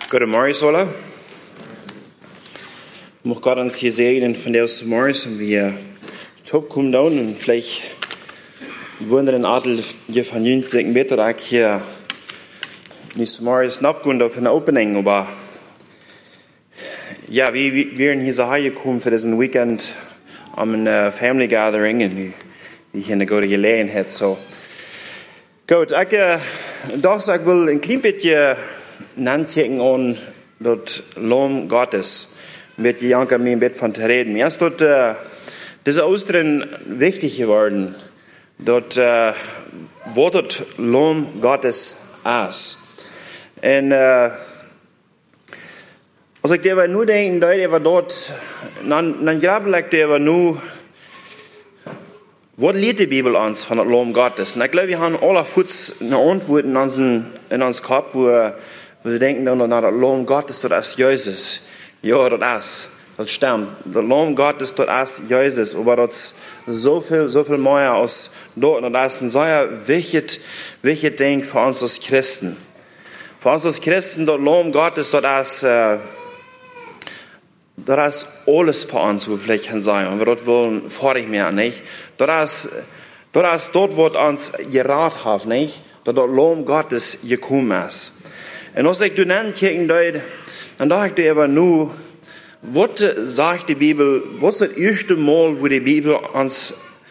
Guten Morgen, alle. Mag Gott uns hier segnen von der aus morgens und wir top kommen down und vielleicht wollen den Adel hier von Jüngst sagen, bitte auch hier nicht morgens nachgehen auf eine Opening, aber ja, wir werden hier so hergekommen für diesen Weekend am Family Gathering und wie hier eine gute Gelegenheit so. Gut, ich will ein klein bisschen nachdenken an das Lamm Gottes. Mit Janka mir ein bisschen von reden. Mir ist dort diese Ostern wichtig geworden. Dort wo das Lamm Gottes ist. Und als ich darüber nur denke, da war dort, dann glaube ich darüber nur, was lehrt die Bibel uns von dem Lamm Gottes? Und ich glaube, wir haben alle Fuß eine Antwort in unserem Kopf, wo sie denken, das Lamm Gottes, das ist Jesus. Ja, das stimmt. Das Lamm Gottes, das ist Jesus. Aber das ist so viel mehr als dort. Und das ist ein sehr wichtiges Ding für uns als Christen. Für uns als Christen, das Lamm Gottes, das ist alles für uns, wo wir vielleicht kann sein. Und wir dort wollen fertig mehr, nicht? Das ist dort, wo uns gerat hat, nicht? Das Lamm Gottes gekommen ist. Und als ich dann kicken dann dachte ich aber nur, was sagt die Bibel, was ist das erste Mal, wo die Bibel uns,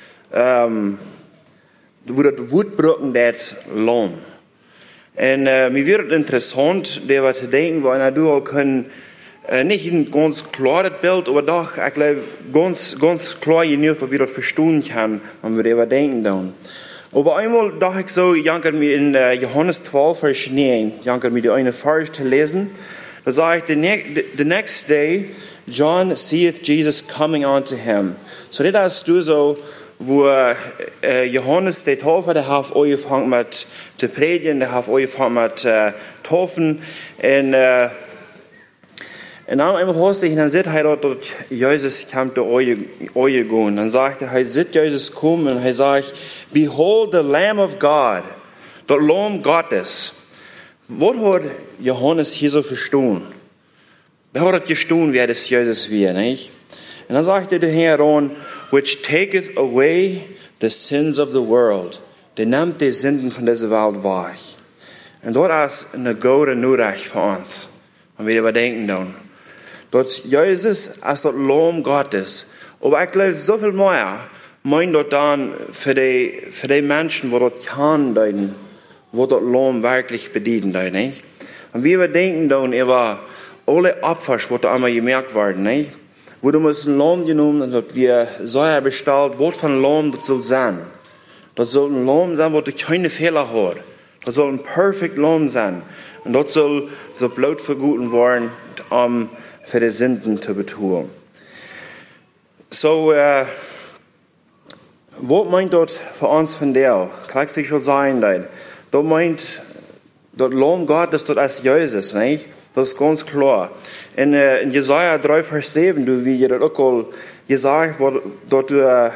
wo das Wort brücken, das Lamm. Und mir wird interessant, darüber zu denken, weil wir können, nicht ein ganz klares Bild, aber doch, ich glaube, ganz klar genug, dass wir das verstehen können, wenn wir darüber denken dann. Aber einmal dachte ich so, Janker mir in Johannes 12, Vers 9, Janker mir die eine Vers zu lesen. Da sagt the next day, John seeth Jesus coming unto him. So das ist so, wo Johannes der Täufer, der hat angefangen mit zu predigen, der hat angefangen mit taufen und dann einmal hörst du, dann sieht er dort, Jesus kam zu euch gehen. Dann sagt er, sieht Jesus kommen und er sagt, behold the Lamb of God, das Lamm Gottes. Was hat Johannes hier so verstanden? Er hat verstanden, wer das Jesus wäre, nicht? Und dann sagt er der Herr an, which taketh away the sins of the world. Der nimmt die Sünden von dieser Welt weg. Und dort ist eine gute Nachricht für uns. Und wir überdenken dann. Dort Jesus ist das Lamm Gottes. Aber ich glaube, so viel mehr meint dort dann für die Menschen, die dort kann deuten, wo dort Lamm wirklich bedienen, nicht? Und wir überdenken dann über alle Opfer, die da einmal gemerkt werden, nicht? Wo du musst ein Lamm genommen und dort wir Säuer bestellt, was von Lamm das soll sein. Das soll ein Lamm sein, wo du keine Fehler hat. Das soll ein perfekt Lamm sein. Und dort soll so Blut verguten werden, für die Sünden zu betun. So, was meint dort für uns von der? Kann ich schon sagen, dort meint, dort Lamm Gottes, dort ist Jesus, nicht? Das ist ganz klar. In Jesaja 3, Vers 7, wie ihr das auch gesagt wird, dort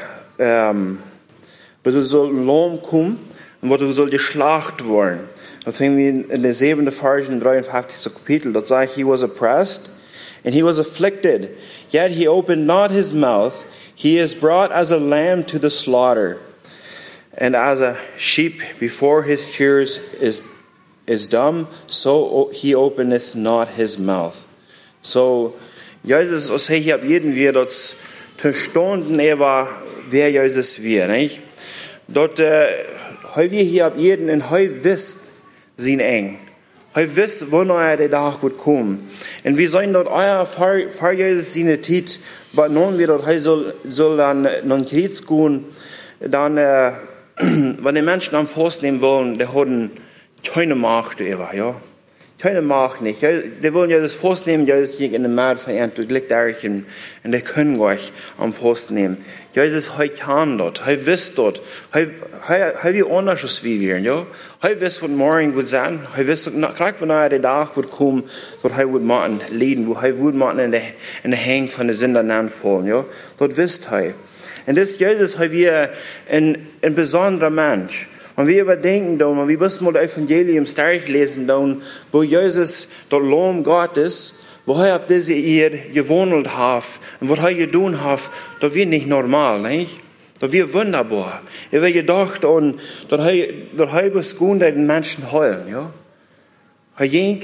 soll ein Lamm kommen und dort soll geschlacht werden. Da finden wir in der 7. Vers, in 53. Kapitel, dort sagt, he was oppressed and he was afflicted, yet he opened not his mouth. He is brought as a lamb to the slaughter, and as a sheep before his shearers is dumb, so he openeth not his mouth. So, Jesus, was hier ab jeden wir dort verstanden, wer Jesus wir, nicht? Dort, wir hier ab jeden, und wisst, sind eng. Wisst, wann der Tag wird kommen. Und wir sollen dort vor Jesus seine Zeit, aber nun wir dort, soll dann Krieg gehen, dann, wenn die Menschen am Fuß nehmen wollen, die haben keine Macht über, ja. Keine Macht nicht. Die wollen ja das Fuß nehmen, Jesus ging in den Markt verehrt, und liegt und die können euch am Fuß nehmen. Jesus, kann dort, wisst dort, wie anders als wir, ja. Wisst, was morgen wird sein, wisst, gerade wenn der Tag wird kommen, dort wird man leiden, wo wird man in der Hänge von der Sünder anfallen, ja. Dort wisst Und das Jesus, wir ein besonderer Mensch. Wenn wir überdenken, wenn wir bis mal das Evangelium stark lesen, wo Jesus dort Lohn Gottes, wo er ab diese ihr gewohnt hat und was er getan hat, das wird nicht normal, nicht? Das wird wunderbar. Ich habe gedacht, dass er bis gut den Menschen heulen, ja? Er ging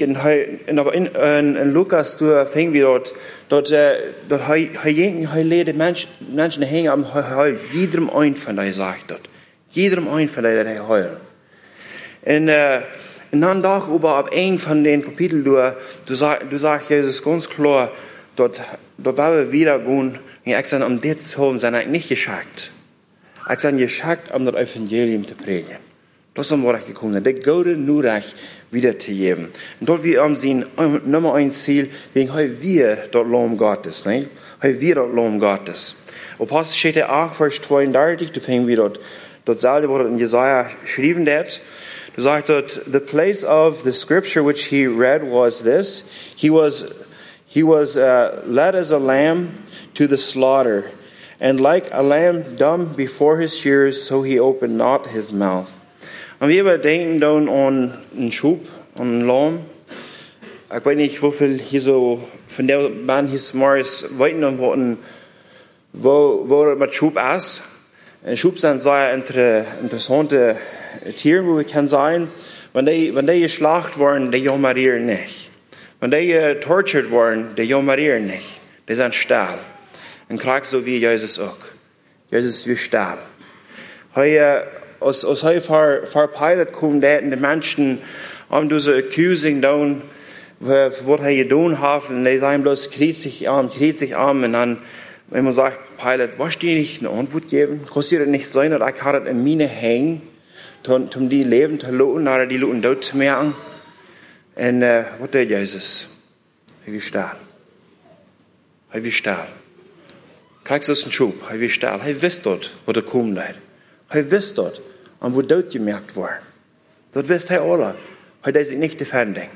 in Lukas, du fängst wir dort er lädt Menschen hängen am Heul, jedem ein von denen sagt dort. Jedem ein von denen, der heulen. Und dann doch über ab ein von den Kapiteln, du sagst Jesus ganz klar, dort war wir wieder gehen, ich sage, das zu haben, sind eigentlich nicht geschickt. Ich sage, geschickt, das Evangelium zu predigen. Das ist wir gekommen, das Gute nur recht wieder zu geben. Und dort wir sehen, Nummer ein Ziel, wegen wir dort Lohn Gottes, ne? Wir dort Lohn Gottes. Apostelgeschichte 8, Vers 32, du fängst wir dort selber, wo in Jesaja geschrieben wird. Du sagst dort, the place of the scripture which he read was this, he was led as a lamb to the slaughter, and like a lamb dumb before his shearers, so he opened not his mouth. Und wir denken dann an einen Schub, an einen Lamm. Ich weiß nicht, wie viel hier so von der Mann hier Morris weiten, wo mit Schub ist. Schub sind sehr interessante Tiere, wo wir können sein. Wenn die geschlacht worden, die jammerieren nicht. Wenn die tortured worden, die jammerieren nicht. Die sind still. Und gleich so wie Jesus auch. Jesus wie still. Als hij voor Pilate kwam, dat de mensen om deze accusing doen, wat hij gedaan heeft, en die zijn bloß kriegt sich an, und dann, wenn man sagt, Pilate, was die nicht eine Antwort geben? Kannst du das nicht sein, dass ich das in meine hängen, um die Leben zu lassen, oder die Leute dort zu merken? Und, was tut Jesus? Er wird still. Er wird still. Kijk, das ist ein Schub. Er wird still. Er wisst dort, wo er kommt. Er wisst dort, und wo dort gemerkt war. Dort wisst er alle. Er hat sich nicht defenden.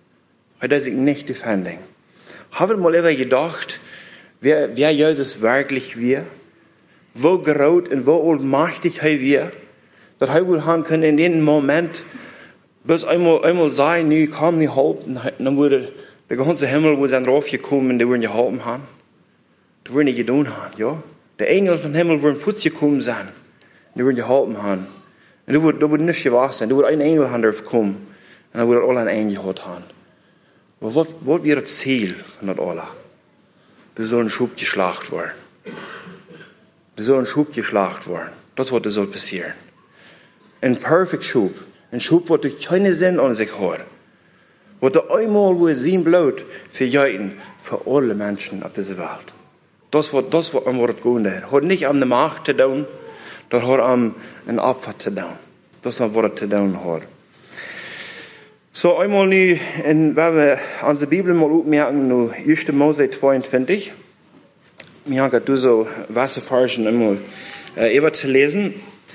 Haben wir mal immer gedacht, wer Jesus wirklich wir? Wo groß und wo allmächtig er wir? Dass er wohl haben können in dem Moment, bloß einmal sagen, nee, komm, nicht halten. Dann würde der ganze Himmel wohl sein raufgekommen und die würden gehalten haben. Die würden nicht getan haben, ja? Der Engel vom Himmel würden gekommen sein. Die würden gehalten haben. Und da würde nichts gewesen sein. Da würde ein Engel kommen. Und dann würde alle einen gehabt haben. Aber was wäre das Ziel von das alle? Das soll ein Schub geschlacht werden. Das wird soll passieren. Ein perfekt Schub. Ein Schub, der keinen Sinn an sich hat. Was der einmal wohl sein Blut verjeiten für alle Menschen auf dieser Welt. Das wird das gehen. Hat nicht an der Macht zu tun. Das hat ein Opfer zu tun. Das ist was er zu tun hat. So, einmal nu, wenn wir unsere Bibel mal aufmerken, nu 1. Mose 22. Wir haben gerade so Wasserfarschen einmal über zu lesen.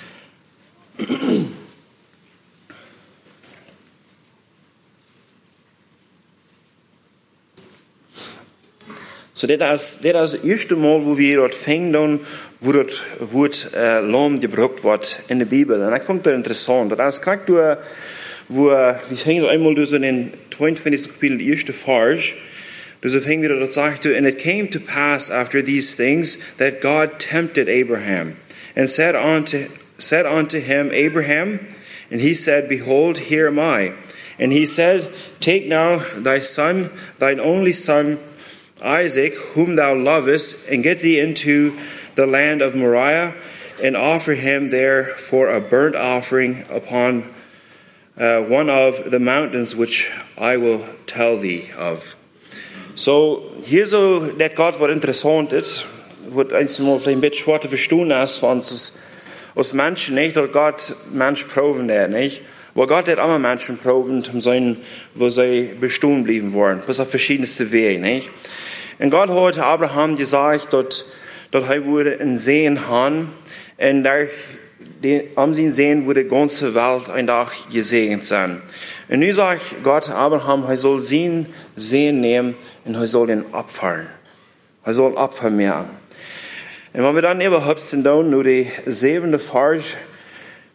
So, das ist das erste Mal, wo wir dort fängen, wo dort Wort Lamm gebraucht wird in der Bibel. Und ich fand das interessant. Das ist gerade, wo wir fängen einmal durch in den 22. Kapitel, erste Vers. So fängen wir dort, sagt, and it came to pass after these things that God tempted Abraham and said unto him, Abraham, and he said, behold, here am I. And he said, take now thy son, thine only son, Isaac, whom thou lovest, and get thee into the land of Moriah, and offer him there for a burnt offering upon one of the mountains which I will tell thee of. So, hier so, dat Gott wat interessant ist, wird einmal vielleicht ein bisschen schwer zu verstehen ist für uns als Menschen, nicht? Dass Gott Menschen proben der, nicht? Weil Gott hat immer Menschen proben, um sein, wo sie bestehen bleiben wollen. Das auf verschiedenste Wege, nicht? Und Gott hat Abraham gesagt, dass er würde ein Sehen haben, und am sein Sehen würde die ganze Welt ein Tag gesegnet sein. Und nun sagt Gott Abraham, er soll sein Sehen nehmen und er soll ihn abfallen. Er soll Opfer machen. Und wenn wir dann überhaupt sind, nur die 7. Vers,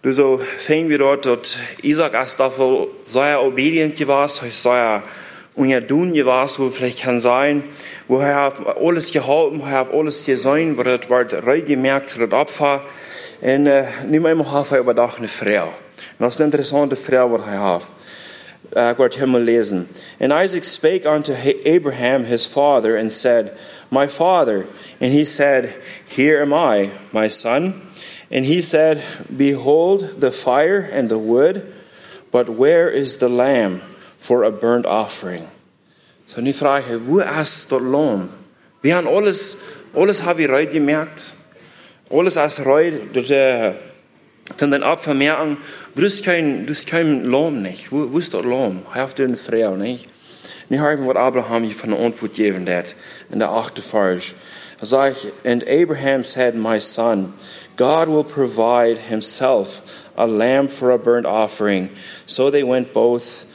Du so fing wir dort Isaac als dafür sehr obedient gewesen, sehr unjadun gewesen, wo vielleicht kann sein, wo auf alles gehalten, wo auf alles gesehen, wo das wird reingemerkt, das Opfer. Und nicht mehr hat er überdacht eine Frau. Und das ist eine interessante Frau, was er hat. Ich werde hier mal lesen. And Isaac spake unto Abraham his father and said, My father. And he said, Here am I, my son. And he said, Behold the fire and the wood, but where is the lamb for a burnt offering? So die Frage, wo ist das Lamm? Wir haben alles haben wir heute gemerkt. Alles als heute, dann den Opfer merken, du hast kein Lamm nicht. Wo ist das Lamm? Hast du eine Frau nicht? Und hören, was Abraham hier von der Antwort gegeben hat, in der 8. Vers. Da sage ich, And Abraham said, My son, God will provide himself a lamb for a burnt offering. So they went both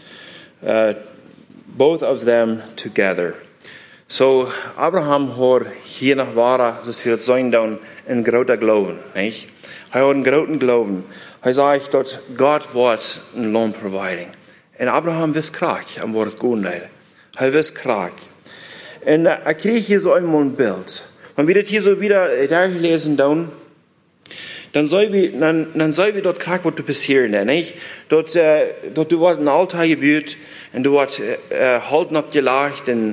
of them together. So Abraham hat hier nach Wara, das wird sein, dann ein großer Glauben, nicht? Er hat einen großen Glauben. Er sagt, dass Gott wird ein Lamm providing. Und Abraham wisst krank, am Wort gut leider. Er wisst krank. Und er kriegt hier so einmal ein Bild. Wenn wir das hier so wieder durchlesen, dann soll wir dort krank, was du passieren, nicht? Dort du wird ein Altar gebaut, und du wird halten abgelacht, und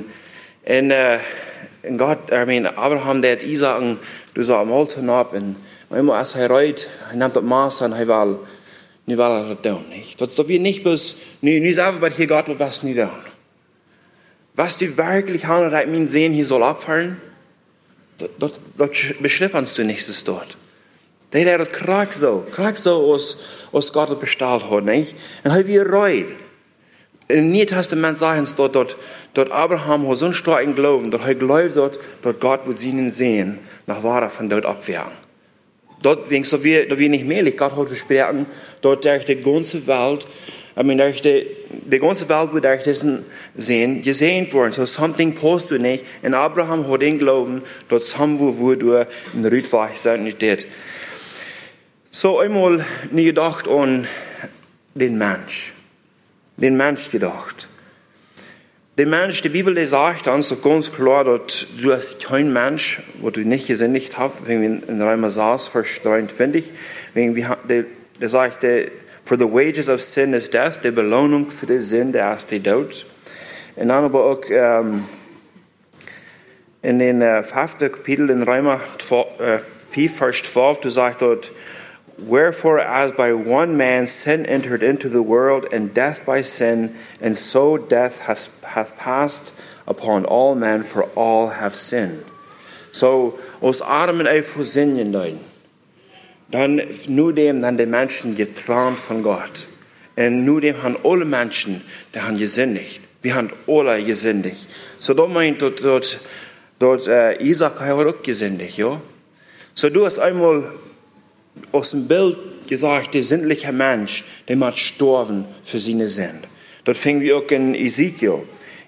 Gott, Abraham, der hat Isaac, du so am Altar ab, und immer als er reut, er nimmt das Maß an, er will das tun, nicht? Das wir nicht bloß, nicht selber bei hier Gott, was nicht tun. Was du wirklich haben, mein Sehen hier soll abfallen, das beschriftest du nächstes dort. Der hat krank so, aus Gott bestellt hat, nicht? Und er wird reut. Im Neuen Testament sagen sie dort Abraham hat so einen starken Glauben, dass er glaubt, dass Gott wird sie sehen, nach Wara von dort abwehren. Dort denkst du, wir nicht mehr, Gott hat versprochen, dort durch die ganze Welt, die ganze Welt wird durch diesen Sehen gesehen worden. So something post du nicht. Und Abraham hat den Glauben, dass somwo wurde in Rüdweich sein nicht das. So einmal nie gedacht an den Mensch. Den Mensch gedacht. Den Mensch, die Bibel, die sagt uns so ganz klar, dass du hast kein Mensch, wo du nicht gesündigt hast, wegen in Römer 6, Vers 23, wegen der sagt, for the wages of sin is death, die Belohnung für die Sünde ist der Tod. Und dann aber auch in den 5. Kapitel in Römer 4, Vers 12, du sagst dort, Wherefore, as by one man sin entered into the world, and death by sin, and so death hath passed upon all men, for all have sinned. So, aus Adam und Eva sinnen dann nur dem, dann die Menschen geträumt von Gott. Und nur dem haben alle Menschen, die haben gesündigt. Wir haben alle gesündigt. So, da meint dort Isaac hat auch gesündigt, ja. So, du hast einmal aus dem Bild gesagt, der sinnliche Mensch, der muss sterben für seine Sünde. Dort fingen wir auch in Ezekiel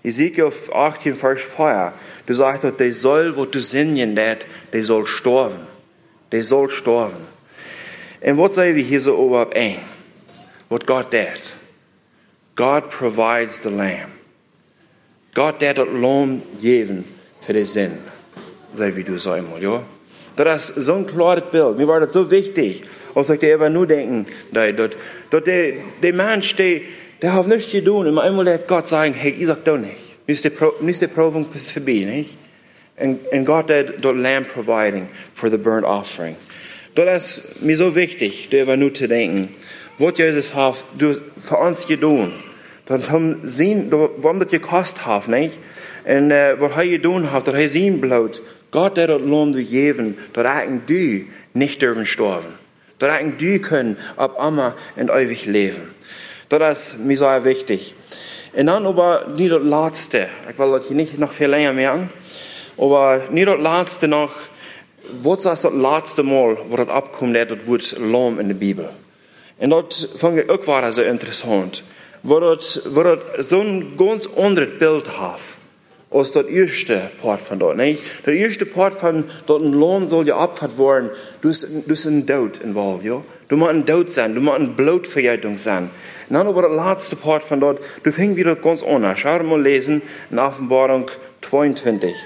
18, Vers 4. Du sagst dort, der soll, wo du sinnen, der soll sterben. Der soll sterben. Und was sagen wir hier so überhaupt ein? Was Gott tut? God provides the lamb. Gott tut das Lamm geben für die Sünde. Sei wie du so einmal, ja? Das ist so ein klares Bild. Mir war das so wichtig. Als ich dir nur denken, dass der Mensch, der hat nichts zu tun. Und einmal hat Gott sagen, hey, ich sag doch nicht. Nicht die Prüfung vorbei, nicht? Und Gott hat das Lamb providing for the burnt offering. Das ist mir so wichtig, darüber nur zu denken. Was Jesus hat für uns getan. Das haben sie, warum das gekostet hat, nicht? Und was er getan hat, dass er sein Blut, Gott hat das Lohn gegeben, dass du nicht dürfen sterben. Dass du können ab immer und ewig leben. Das ist mir sehr wichtig. Und dann aber nicht das Letzte. Ich will das nicht noch viel länger merken. Aber nicht das Letzte noch. Was ist das letzte Mal, wo das abkommt, das Wort Lamm in der Bibel? Und dort fand ich auch so interessant. Wo das so ein ganz anderes Bild hat. als dat eerste part van dat. Nee? Dat eerste part van dat een loon zal je opgevat worden, dus een dood involved. Ja? Du moet een dood zijn, du moet een blootverjuiting zijn. En dan over het laatste part van dat, du fängt wieder ganz anders. Schau mal lesen in Offenbarung 22.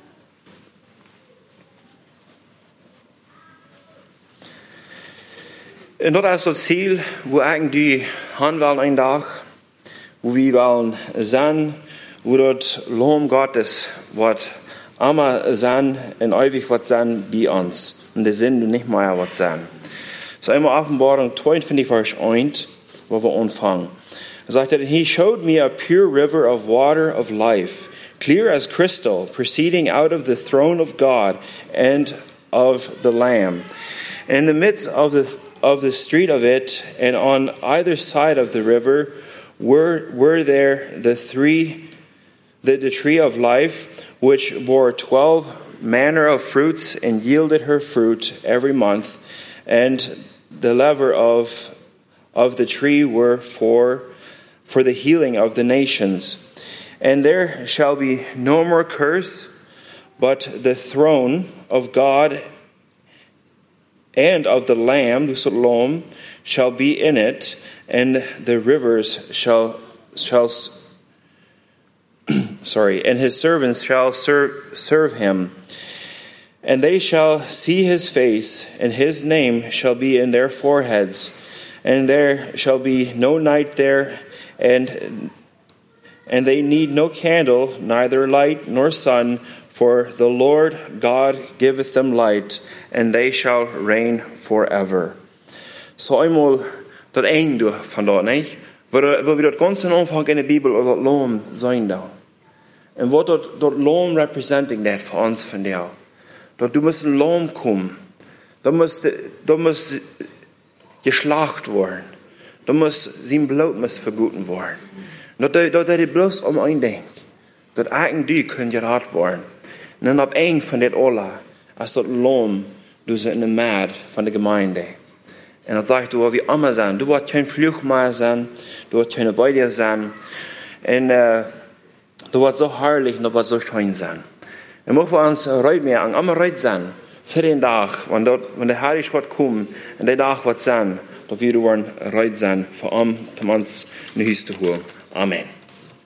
En dat is het ziel, wo eigentlich han willen een dag, wo wir willen zijn, wo dat Loom Gottes wat immer sein en ewig wat sein bij ons. En de zin niet meer wat zijn. So einmal Offenbarung 22, Vers 1, wo wir anfangen. Er sagt, and he showed me a pure river of water of life, clear as crystal, proceeding out of the throne of God and of the Lamb. In the midst of the street of it, and on either side of the river, were there the tree of life, which bore 12 manner of fruits, and yielded her fruit every month, and the lever of the tree were for the healing of the nations. And there shall be no more curse, but the throne of God and of the Lamb, the Salom, shall be in it, and the rivers shall and his servants shall serve him. And they shall see his face, and his name shall be in their foreheads. And there shall be no night there, and they need no candle, neither light nor sun, for the Lord God giveth them light, and they shall reign forever. So einmal dat einde van dat, nee? Waar we dat ganze aanvang in de Bibel over dat loom zijn daar. En wat dat loom representing dat voor ons van jou. Dat du musst ein Lamm kommen. Da muss geschlacht worden. Da muss sein Blut verguten worden. Dat hij bloß een denkt. Dat eigenlijk die kunnen geraad worden. En dan op een van dit alle, als dat Lamm, du ze in de maat van de gemeinde. En dan zegt du, wie immer zijn. Du wordt geen vlucht meer zijn. Du wordt geen weide zijn. En du wordt zo herrlich en du wordt zo schön zijn. En mogen we ons ruit meer aan, allemaal ruit zijn. Voor den dag, wanneer de Heilige wordt komen, en die dag wordt zijn, dat we worden ruit zijn, voor ons, om ons naar huis te horen. Amen.